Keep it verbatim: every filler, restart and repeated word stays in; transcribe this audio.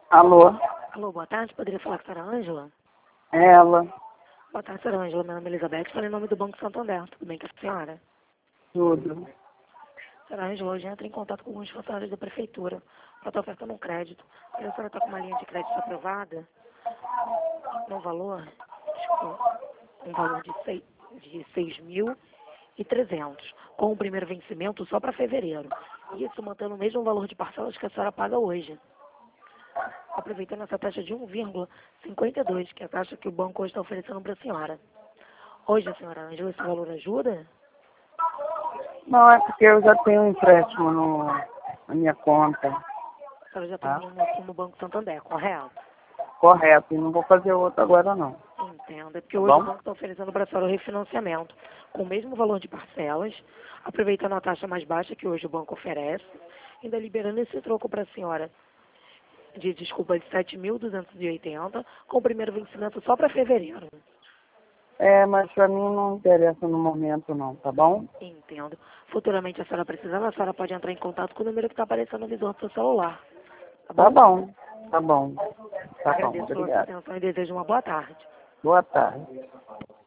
Alô? Alô, boa tarde. Poderia falar com a senhora Ângela? Ela? Boa tarde, senhora Ângela. Meu nome é Elizabeth. Falei em nome do Banco Santander. Tudo bem com a senhora? Tudo. Senhora Ângela, hoje entra em contato com alguns funcionários da prefeitura para estar ofertando um crédito. A senhora está com uma linha de crédito aprovada no valor, desculpa, um valor de seis de seis mil e trezentos, com o primeiro vencimento só para fevereiro. Isso mantendo o mesmo valor de parcelas que a senhora paga hoje. Aproveitando essa taxa de um vírgula cinquenta e dois, que é a taxa que o banco hoje está oferecendo para a senhora. Hoje, a senhora Ângela, esse valor ajuda? Não, é porque eu já tenho um empréstimo no, na minha conta. A senhora já tem Tá? um no, no Banco Santander, correto? Correto. E não vou fazer outro agora, não. Entendo. É porque Tá hoje o bom? banco está oferecendo para a senhora o refinanciamento com o mesmo valor de parcelas, aproveitando a taxa mais baixa que hoje o banco oferece, ainda liberando esse troco para a senhora de, desculpa, de sete mil duzentos e oitenta, com o primeiro vencimento só para fevereiro. É, mas pra mim não interessa no momento, não. Tá bom? Entendo. Futuramente, a senhora precisando, a senhora pode entrar em contato com o número que está aparecendo no visor do seu celular. Tá bom? Tá bom. Tá bom. Tá bom. Agradeço pela sua Obrigado. atenção e desejo uma boa tarde. Boa tarde.